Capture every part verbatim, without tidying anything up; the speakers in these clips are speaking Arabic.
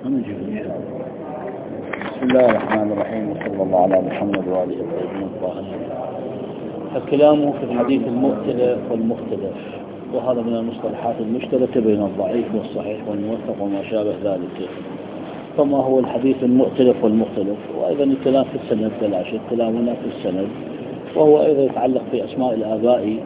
نجيب إن شاء الله. بسم الله الرحمن الرحيم، وصلى الله على محمد وآله الطيبين الطاهرين. الكلام في الحديث المؤتلف والمختلف، وهذا من المصطلحات المشتركة بين الضعيف والصحيح والموثق وما شابه ذلك. فما هو الحديث المؤتلف والمختلف؟ وأيضا الكلام في السند العشر، كلامنا في السند، وهو أيضا يتعلق في أسماء الآباء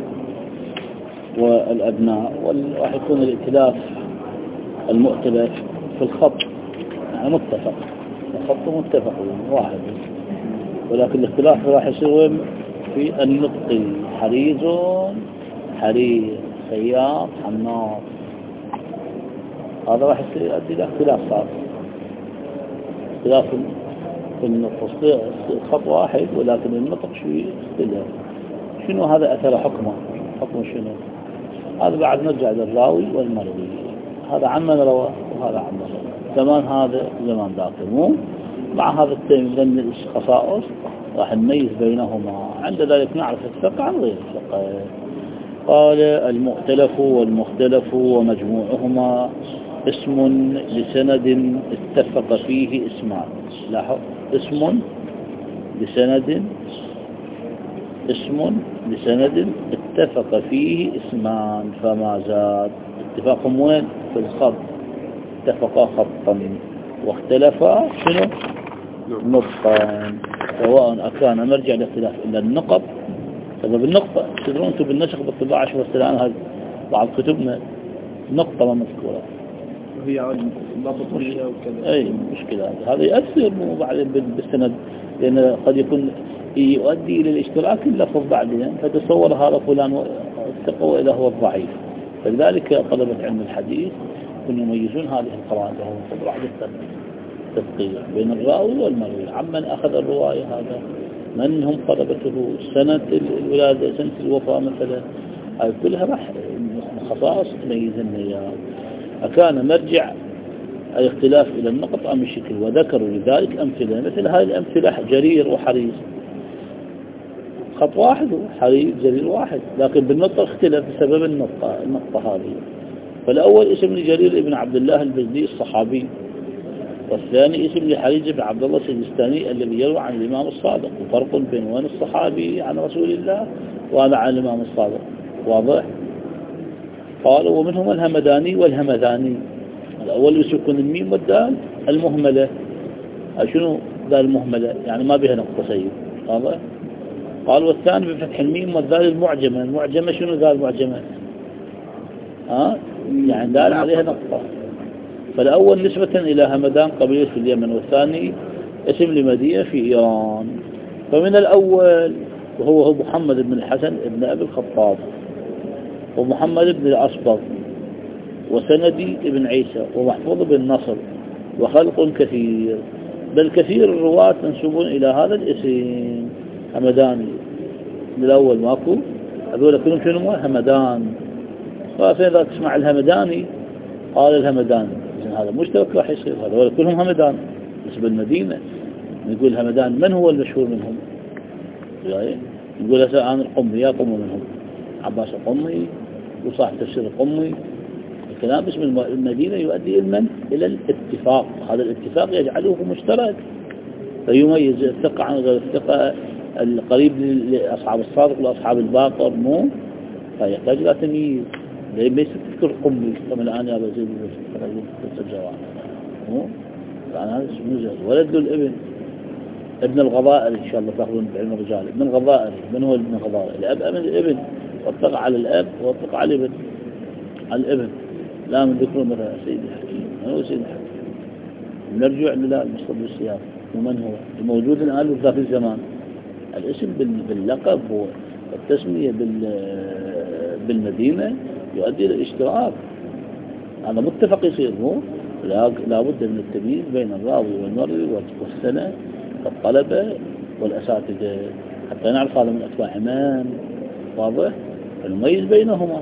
والأبناء، وراح يكون الائتلاف المؤتلف في الخط، يعني متفق، الخط متفق واحد، ولكن الاختلاف راح يصير في النطق. حريز، حرير، خياط، حناط، هذا راح يصير يؤدي إلى اختلاف صار اختلاف في النطق. الخط واحد ولكن النطق شوي اختلاف. شنو هذا أثر حكمه؟ حكمه شنو؟ هذا بعد نرجع للراوي والمروي، هذا عمن روى وهذا عمن روى، زمان هذا زمان ذاك، مو مع هذا التيم لأن الخصائص راح نميز بينهما، عند ذلك نعرف الثقة عن غير الثقة. قال المؤتلف والمختلف ومجموعهما اسم لسند اتفق فيه اسمان. لاحظ، اسم لسند اسم لسند اتفق فيه اسمان فما زاد. اتفاقهم وين؟ في الخط، اتفقا خطا واختلفا شنو؟ نطقا، سواء أكان مرجع الاختلاف إلا النقط. سبب النقطة تدرون أنتم بالنسخ بالطباعة شو السلام، هذا بعض كتبنا نقطة ما مذكورة، وهي ضبطية وكذا. أي مشكلة، هذا يؤثر بعدين بالسند، لأن قد يكون يؤدي إلى الاشتراك اللفظ بعدين، فتصور هذا فلان الثقة وإذا هو الضعيف. فلذلك طلبة علم الحديث كانوا يميزون هذه القرائن، وهو واحد التفقيع بين الراوي والمروي، عمن أخذ الرواية هذا، من هم طلبته، سنة الولادة، سنة الوفاة مثلا، هذه كلها راح خصائص تميزنا إياها. أكان مرجع الاختلاف إلى النقط أم الشكل، وذكروا لذلك أمثلة، مثل هذه الأمثلة جرير وحريز، خط واحد وحريز جرير واحد، لكن بالنطق اختلف بسبب النطقة النطقة هذه. فالأول اسم لجرير ابن عبد الله البجلي الصحابي، والثاني اسم لحريز بن عبد الله السجستاني الذي يروى عن الإمام الصادق، وفرق بين وين الصحابي عن رسول الله وهذا عن الإمام الصادق، واضح؟ قالوا ومنهم الهمداني والهمذاني. الأول يسكن الميم والدال المهملة، شنو دال المهملة؟ يعني ما بها نقطة سيد، واضح؟ قال والثاني بفتح الميم والدال المعجمة. المعجمة شنو دال المعجمة؟ ها؟ يعني دال عليها نقطة. فالأول نسبة إلى همدان قبيلة في اليمن، والثاني اسم لمدينة في إيران. فمن الأول وهو محمد بن الحسن بن أبي الخطاب، ومحمد بن الأصبغ، وسندي بن عيسى، ومحفوظ بن نصر، وخلق كثير، بل كثير الرواة منسوبون إلى هذا الاسم همداني. من الأول ماكو، هذول كلهم شنو؟ همدان. فإذا تسمع الهمداني قال الهمداني، هذا مشترك راح يصير، هذول كلهم همدان بالنسبة للمدينة. نقول همدان من هو المشهور منهم؟ نقول هسه عن القمي، يا قمي منهم عباس القمي وصاحب تفسير القمي. الكلام باسم المدينة يؤدي المن إلى الاتفاق، هذا الاتفاق يجعله مشترك، فيميز الثقة عن غير الثقة، القريب لأصحاب الصادق لأصحاب الباقر، مو فيحتاج إلى تمييز. ليس تذكر القمي كما الآن يا بزيد الجواب، مو يعني هذا اسمه ولد الابن ابن الغضائري، إن شاء الله تأخذون بعلم الرجال. ابن الغضائري، من هو ابن الغضائري؟ الأب أم الابن؟ واطلق على الأب واطلق على الابن، على الابن لا من ذكره مثلا سيد الحكيم. من هو سيد الحكيم؟ نرجع للا المصطلح السياق، ومن هو الموجود الآن في ذاك الزمان. الاسم باللقب والتسمية بالمدينة يؤدي إلى الاشتراك، هذا متفق يصير، مو لا بد من التمييز بين الراوي والمروي والسنة والطلبة والأساتذة حتى نعرف هذا من أتباع من، واضح؟ فنميز بينهما.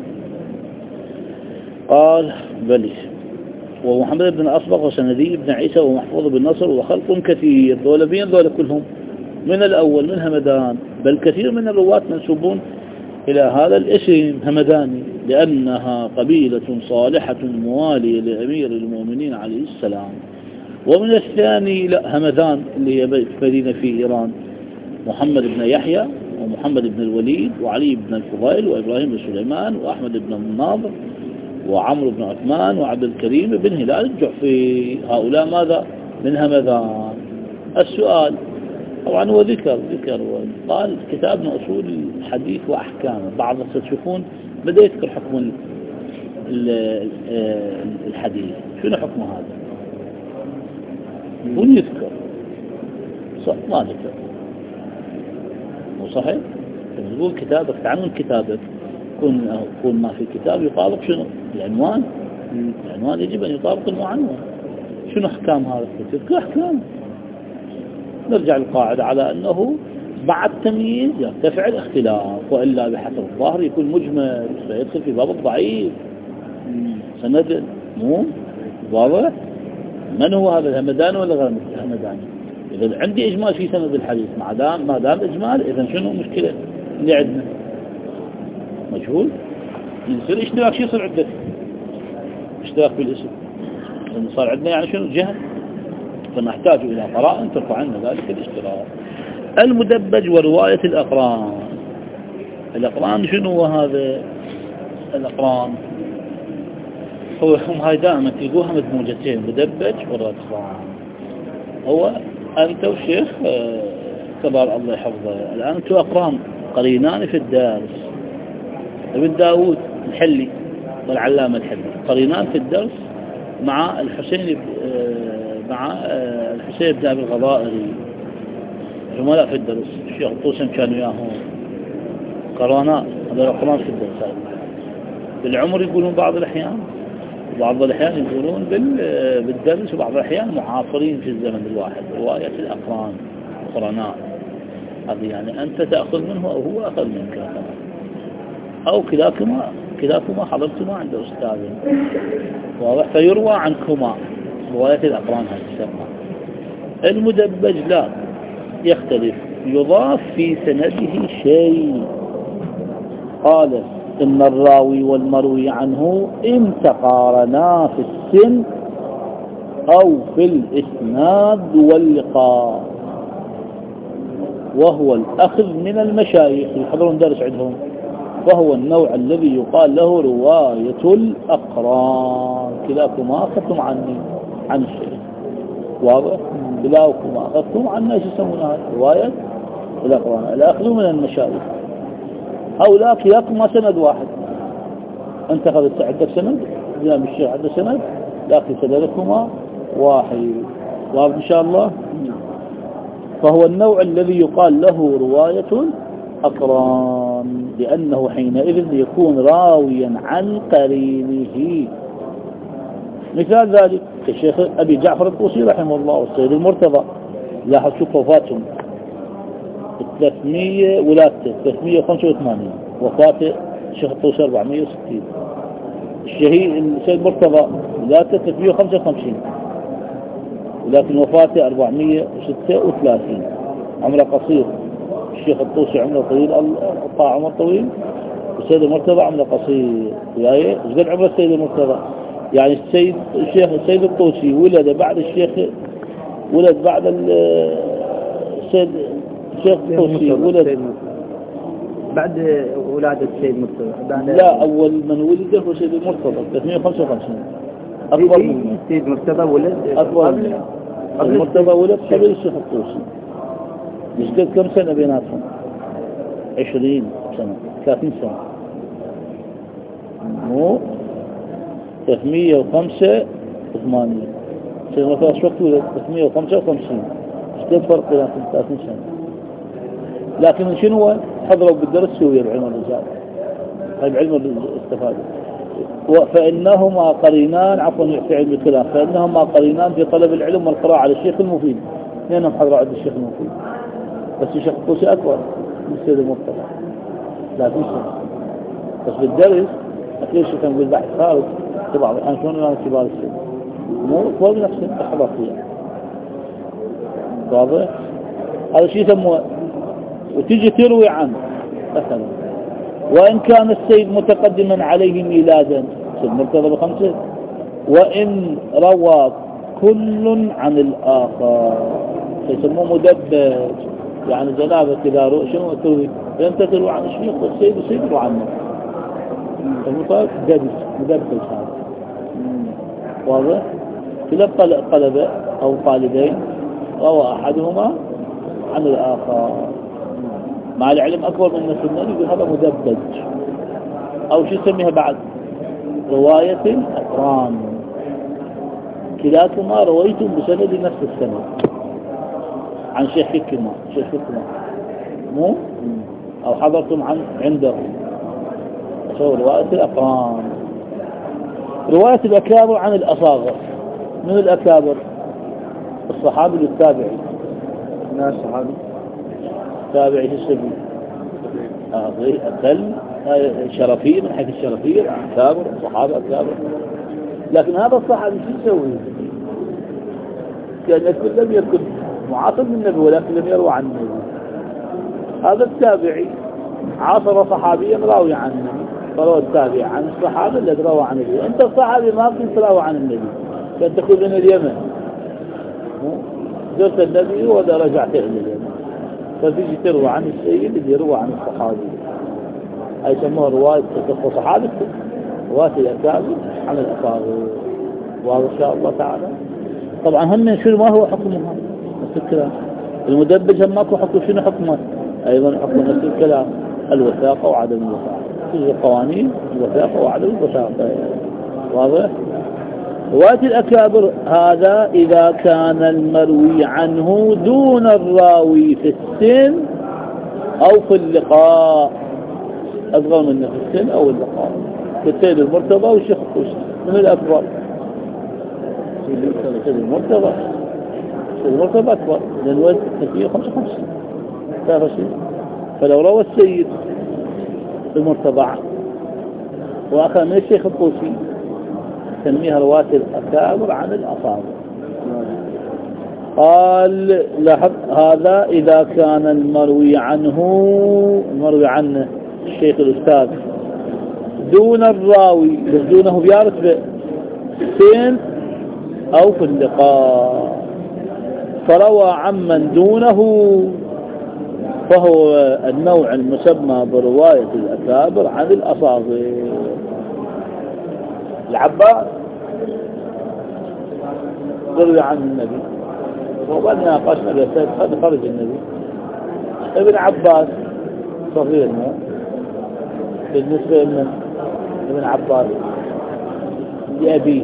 قال بلي ومحمد بن أصبغ وسندي بن عيسى ومحفوظ بن نصر وخلق كثير، ذولا بين ذولا كلهم من الأول من همدان، بل كثير من الرواة منسوبون إلى هذا الاسم همداني لأنها قبيلة صالحة موالية لأمير المؤمنين عليه السلام. ومن الثاني لا همذان اللي هي مدينة في إيران، محمد بن يحيى ومحمد بن الوليد وعلي بن الفضيل وإبراهيم بن سليمان وأحمد بن الناظر وعمرو بن عثمان وعبد الكريم بن هلال الجحفي. هؤلاء ماذا؟ من همذان. السؤال طبعا هو ذكر ذكر قال كتابنا أصول الحديث وأحكامه. بعض تشوفون بدأ يذكر حكم الحديث. شنو حكم هذا؟ يقول يذكر صح ما ذكر مو صحيح. يقول كتابك تعمل كتابك كون كون ما في كتاب يطابق شنو العنوان. العنوان يجب أن يطابق المعنون. شنو أحكام هذا؟ تذكر أحكام. نرجع للقاعدة على أنه بعد تمييز يرتفع الاختلاف، وإلا بحسب الظاهر يكون مجمل فيدخل في باب الضعيف. سند مو واضح. من هو هذا الهمداني ولا غير الهمداني؟ إذا عندي إجمال في سند الحديث ما دام ما دام إجمال، إذا شنو المشكلة اللي عندنا؟ مجهول. يصير اشتراك شو يصير عندك؟ اشتراك بالاسم. لأن صار عندنا يعني شنو جهل، فنحتاج إلى قراء ترفع عنا ذلك الاشتراك. المدبج ورواية الأقران. الأقران شنو هو هذا الأقران؟ هو هم هاي دائما تلقوها مدموجتين، مدبج والأقران. هو أنت والشيخ كبار الله يحفظه الآن أنتوا أقران قرينان في الدرس. ابن داود الحلي والعلامة الحلي قرينان في الدرس مع الحسين مع الحسين بن أبي الغضائري زملاء في الدرس. الشيخ الطوسي كانوا ياهم قرانا. هذا القرآن في الدرس. بالعمر يقولون بعض الأحيان، وبعض الأحيان يقولون بالدرس، وبعض الأحيان معاصرين في الزمن الواحد. رواية الأقران قرناء هذه يعني أنت تأخذ منه أو هو أخذ منك أو كلاكما كلاكما حضرتما عند أستاذ واضح. فيروى عنكما رواية الأقران هذه السماء. المدبج لا يختلف، يضاف في سنده شيء. قال إن الراوي والمروي عنه إن تقارنا في السن أو في الإسناد واللقاء، وهو الأخذ من المشايخ يحضرون درس عندهم، فهو النوع الذي يقال له رواية الأقران. كلاكما أخذتم عني عن الشيخ واضح. كلاكما أخذتم عنا يسمونها رواية الأقران، الأخذ من المشايخ. أو لا كلاكما سند واحد، أنت أخذت عندك سند زي الشيخ عنده سند، لكن سندكما واحد واضح إن شاء الله. فهو النوع الذي يقال له رواية الأقران، لأنه حينئذ يكون راويا عن قرينه. مثال ذلك الشيخ أبي جعفر الطوسي رحمه الله والسيد المرتضى. لاحظ شوف وفاتهم ثلاثمية، ولادته ثلاثمية وخمسة وثمانين، وفاته الشيخ الطوسي أربعمية وستين، الشهيد السيد المرتضى ولادته ثلاثمية وخمسة وخمسين، ولكن وفاته أربعمية وستة وثلاثين. عمره قصير. الشيخ الطوسي عمره طويل، الطاعة عمر طويل، والسيد المرتضى عمره قصير. وياي ايش قد عمر السيد المرتضى؟ يعني السيد الشيخ السيد الطوسي ولد بعد الشيخ ولد بعد السيد الشيخ الطوسي ولد بعد ولادة السيد المرتضى. لا، أول من ولد هو السيد المرتضى ثلاثمية وخمسة وخمسين. أكبر منه السيد المرتضى ولد أكبر منه. المرتضى ولد قبل الشيخ الطوسي. مش قد كم سنة بيناتهم؟ عشرين سنة، ثلاثين سنة. مو ثلاثمية وخمسة وثمانين. السيد المرتضى شو وقت ولد؟ ثلاثمية وخمسة وخمسين. مش قد فرق بيناتهم؟ ثلاثين سنة. لكن شنو هو؟ حضروا بالدرس سوية بعلم الرجال، هاي بعلم الاستفادة. فإنهما قرينان عفوا في علم الكلام فإنهما قرينان في طلب العلم والقراءة على الشيخ المفيد. اثنينهم حضروا عند الشيخ المفيد، بس الشيخ الطوسي أكبر من السيد المرتضى ثلاثين سنة. بس بالدرس أكيد شو كان يقول بحث خارج تبع الآن شلون أنا كبار السن مو فوق نفس التحضر فيها. واضح؟ هذا شيء يسموه. وتيجي تروي عنه مثلا وإن كان السيد متقدما عليه ميلادا المرتضى بخمسة، وإن روى كل عن الآخر يسموه مدبج. يعني جنابك إذا رؤى شنو تروي؟ أنت تروي عن الشيخ والسيد والسيد يروى عنه. المطلق دبج مدبج هذا واضح. كلا طلبة أو طالبين روى أحدهما عن الآخر مع العلم أكبر من السنة يقول هذا مدبج. أو شو يسميها بعد؟ رواية أقران، كلاكما رويتم بسند نفس السنة عن شيخكما شيخكما مو أو حضرتم عن عنده. سوى رواية الأقران. رواية الأكابر عن الأصاغر. من الأكابر؟ الصحابي والتابعي. ناس صحابي تابعي في السبيل أقل شرفية من حيث الشرفية أكابر صحابة أكابر. لكن هذا الصحابي شو يسوي؟ كأن يكون لم يكن معاصر من النبي ولكن لم يروى عن النبي. هذا التابعي عاصر صحابيا راوي عن النبي، فروى التابعي عن الصحابة الذي روى عن النبي. أنت الصحابي ما كنت تروى عن النبي، كنت تكون من اليمن زرت النبي وإذا رجعت إلى اليمن فتيجي تروى عن السيد اللي يروى عن الصحابي. هاي يسموها رواية الصحابة، رواية الأكابر عن الأصاغر. وهذا إن شاء الله تعالى. طبعا هم شنو ما هو حكمها نفس الكلام. المدبج هم ماكو حكم. شنو حكمه؟ أيضا حكم نفس الكلام، الوثاقة وعدم الوثاقة. في قوانين الوثاقة وعدم الوثاقة. واضح. رواية الأكابر هذا إذا كان المروي عنه دون الراوي في السن أو في اللقاء، أصغر منه في السن أو اللقاء. السيد المرتضى والشيخ الطوسي من الأكبر. السيد المرتضى السيد المرتضى أكبر لأن وزن كثير خمسة وخمسين تعرف شيء. فلو روى السيد المرتضى وأخذ من الشيخ الطوسي تسميها رواية الأكابر عن الأصاغر. قال لاحظ هذا إذا كان المروي عنه المروي عنه الشيخ الأستاذ دون الراوي دونه بيارت بسين أو في اللقاء، فروى عمن دونه فهو النوع المسمى برواية الأكابر عن الأصاغر. العباس روي عن النبي وبعد ناقشنا الأسئلة قد خرج النبي. ابن عباس صغير مو بالنسبة لمن؟ ابن عباس لأبيه.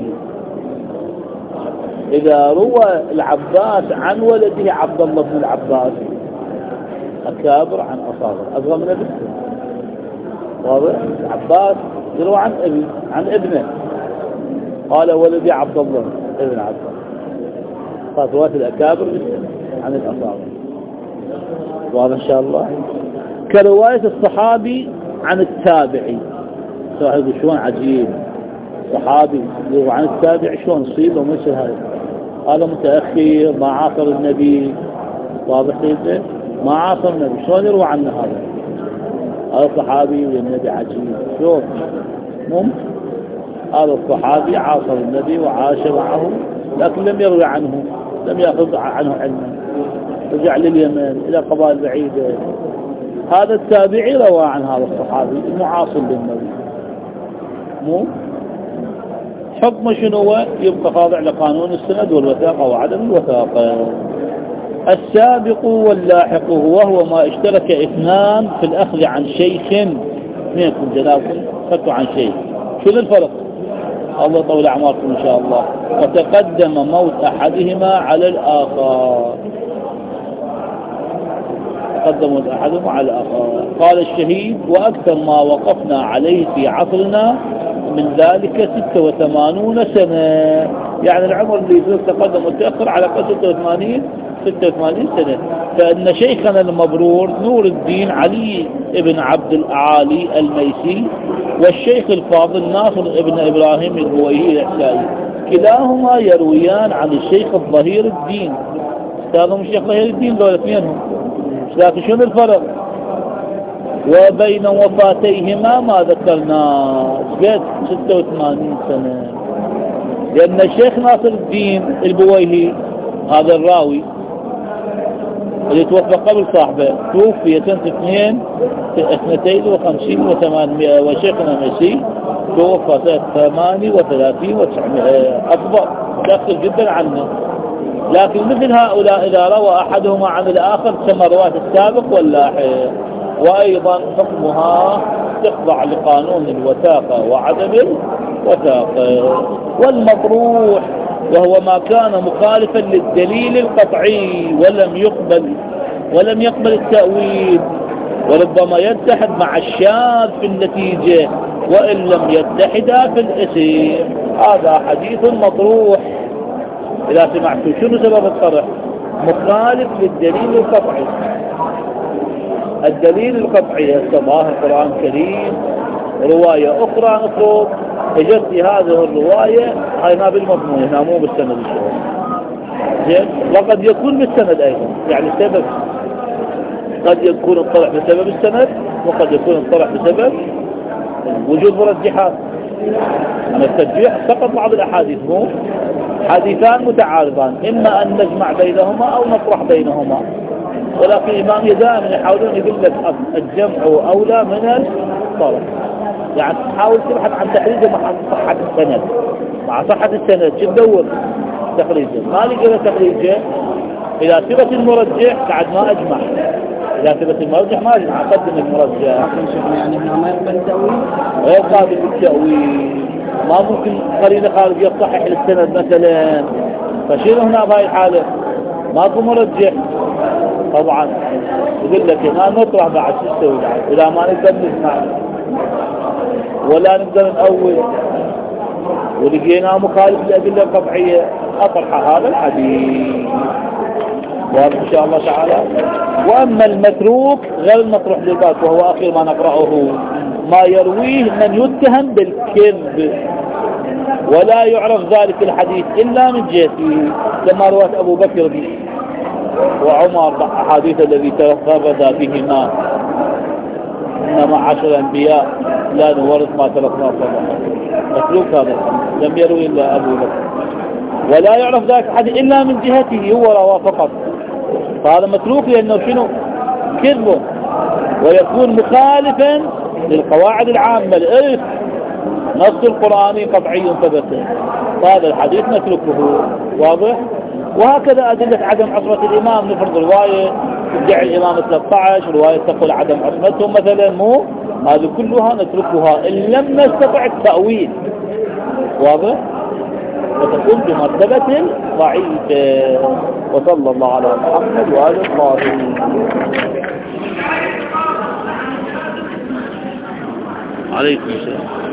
إذا روى العباس عن ولده عبد الله بن العباس أكابر عن أصاغر أصغر من ابنه. واضح. العباس يروى عن أبي عن ابنه قال ولدي عبد الله ابن عباس. قالت رواية الأكابر عن الأصاغر. واضح إن شاء الله. كرواية الصحابي عن التابعي. صاحب شلون عجيب صحابي يروى عن التابعي شلون صيبه ومثل هذا. هذا متأخر ما عاصر النبي. واضح كيف ما عاصر النبي شلون يروى عنه هذا؟ هذا الصحابي والنبي عجيب شوف ممكن. هذا الصحابي عاصر النبي وعاش معه لكن لم يروي عنه، لم يأخذ عنه علما، رجع لليمن إلى قبائل بعيدة. هذا التابعي روى عن هذا الصحابي المعاصر للنبي. مو حكم شنو يبقى خاضع لقانون السند والوثاقة وعدم الوثاقة. السابق واللاحق وهو ما اشترك اثنان في الأخذ عن شيخ منكم جنابكم خدتوا عن شيخ. شنو الفرق؟ الله يطول أعماركم إن شاء الله. وتقدم موت أحدهما على الآخر. تقدم موت أحدهما على الآخر. قال الشهيد وأكثر ما وقفنا عليه في عصرنا من ذلك ستة وثمانون سنة. يعني العمر اللي يصير تقدم وتأخر على ستة وثمانين ستة وثمانين سنة. فإن شيخنا المبرور نور الدين علي ابن عبد الأعالي الميسي والشيخ الفاضل ناصر ابن إبراهيم البويهي الإحسائي كلاهما يرويان عن الشيخ الظهير الدين. استاذهم الشيخ ظهير الدين دولة اثنينهم. لكن شنو الفرق؟ وبين وفاتيهما ما ذكرنا قد ستة وثمانين سنة، لأن الشيخ ناصر الدين البويهي هذا الراوي اللي توفى قبل صاحبه توفي سنة اثنين اثنتين وخمسين وثمانمائة، وشيخنا ميسي توفى سنة ثمانية وثلاثين وتسعمائة، أكبر داخل جدا عنه. لكن مثل هؤلاء إذا روى أحدهما عن الآخر تسمى رواية السابق واللاحق. وأيضا حكمها تخضع لقانون الوثاقة وعدم الوثاقة. والمطروح وهو ما كان مخالفا للدليل القطعي ولم يقبل ولم يقبل التأويل، وربما يتحد مع الشاذ في النتيجة وإن لم يتحدا في الاسم. هذا حديث مطروح. إذا سمعتوا شنو سبب الطرح؟ مخالف للدليل القطعي. الدليل القطعي الصباح القرآن الكريم رواية أخرى نفرض اجت في هذه الرواية هاي ما بالمضمون هنا مو بالسند الشهور زين، وقد يكون بالسند أيضا، يعني سبب قد يكون الطرح بسبب السند وقد يكون الطرح بسبب وجود مرجحات. أنا الترجيح فقط بعض الأحاديث، مو حديثان متعارضان، إما أن نجمع بينهما أو نطرح بينهما. ولكن الإمام دائما يحاولون يقول لك الجمع أولى من الطرح، يعني تحاول تبحث عن تخريجه مع صحة السند، مع صحة السند شو تدور تخريجه، ما لقينا تخريجه. إذا ثبت المرجح بعد ما أجمع، إذا ثبت المرجح ما أجمع أقدم المرجح. يعني هنا ما يقبل التأويل؟ غير قابل للتأويل، ما ممكن قرينة خارجية تصحح للسند مثلا، فشنو هنا بهاي الحالة؟ ماكو مرجح طبعا. يقول لك هنا نطرح بعد شو نسوي بعد إذا ما نقدر نسمع ولا نقدر نأول ولقينا مخالف للأدلة القطعية أطرح هذا الحديث. واضح إن شاء الله تعالى. وأما المتروك غير المطروح للباب وهو آخر ما نقرأه، ما يرويه من يتهم بالكذب ولا يعرف ذلك الحديث إلا من جهته، كما رواه أبو بكر وعمر أحاديث الذي تفرد فيهما إنما عشر الأنبياء لا نورث ما تركنا صدقة. متروك هذا لم يروي إلا أبو بكر، ولا يعرف ذلك أحد إلا من جهته هو رواه فقط، فهذا متروك لأنه شنو؟ كذبه، ويكون مخالفا للقواعد العامة الإرث، نص القرآني قطعي ثبت، فهذا الحديث نتركه. واضح؟ وهكذا أدلة عدم عصمة الإمام، نفرض رواية تدعي الإمام ثلاثة عشر، رواية تقول عدم عصمته مثلا، مو هذه كلها نتركها إن لم نستطع التأويل. واضح؟ وتكون بمرتبة ضعيفة. وصلى الله على محمد وآله الطاهرين. عليكم السلام.